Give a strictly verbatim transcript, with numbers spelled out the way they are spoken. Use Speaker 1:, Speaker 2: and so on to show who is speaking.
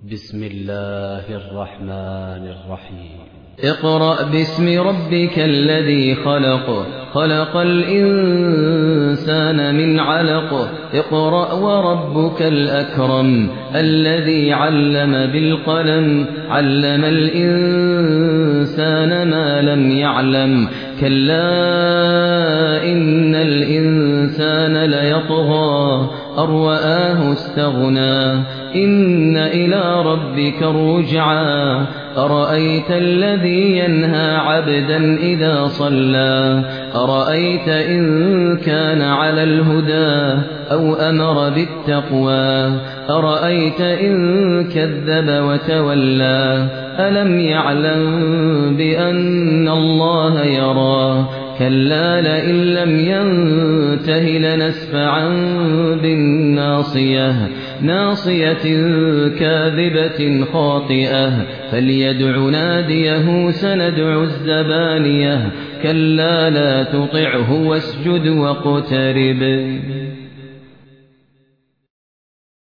Speaker 1: بسم الله الرحمن الرحيم
Speaker 2: اقرأ باسم ربك الذي خلق خلق الإنسان من علق اقرأ وربك الأكرم الذي علم بالقلم علم الإنسان ما لم يعلم كلا إن الإنسان ليطغى أن رآه استغنى إن إلى ربك الرجعى أرأيت الذي ينهى عبدا إذا صلى أرأيت إن كان على الهدى أو أمر بالتقوى أرأيت إن كذب وتولى ألم يعلم بأن الله يرى كلا لئن لم ينته لنسفعا بالناصية ناصية كاذبة خاطئة فليدع ناديه سندع الزبانية كلا لا تطعه واسجد واقترب.